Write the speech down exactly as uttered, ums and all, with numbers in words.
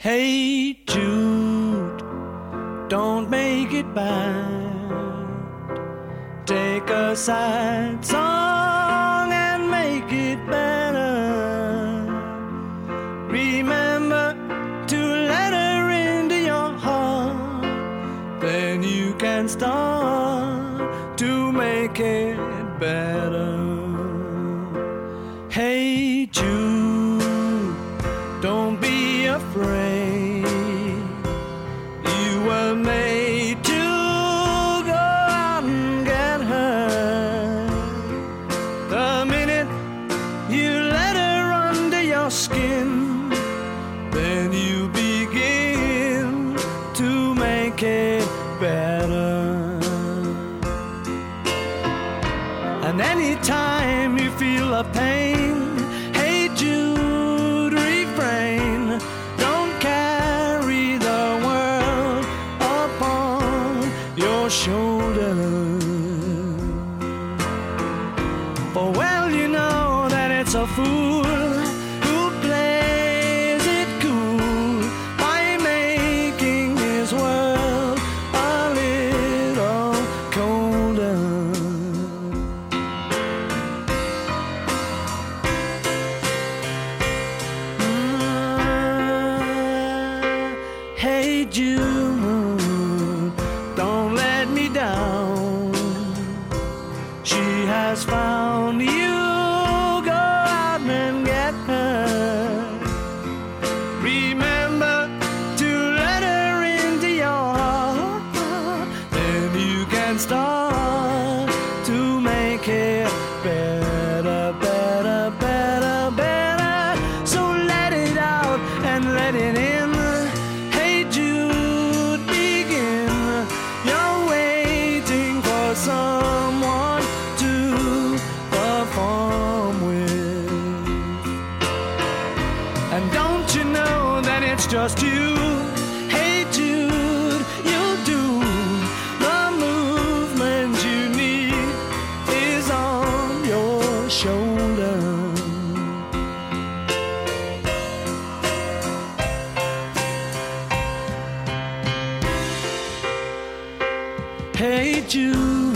Hey Jude, don't make it bad. Take a sad song and make it better. Remember to let her into your heart. Then you can start to make it better. Hey Jude, don't be afraid. You were made to go out and get her. The minute you let her under your skin, then you begin to make it better. And anytime you feel a pain, hey Jude, refrain. Don't carry the world upon your shoulders. For well you know that it's a fool who plays it cool by making his world a little colder. Hey Jude, don't let me down. She has found you, go out and get her. Remember to let her into your heart. Then you can start to make it better, better, better, better. So let it out and let it in. Someone to perform with. And don't you know that it's just you? Hey Jude, you'll do the movement you need is on your shoulder. Hey Jude,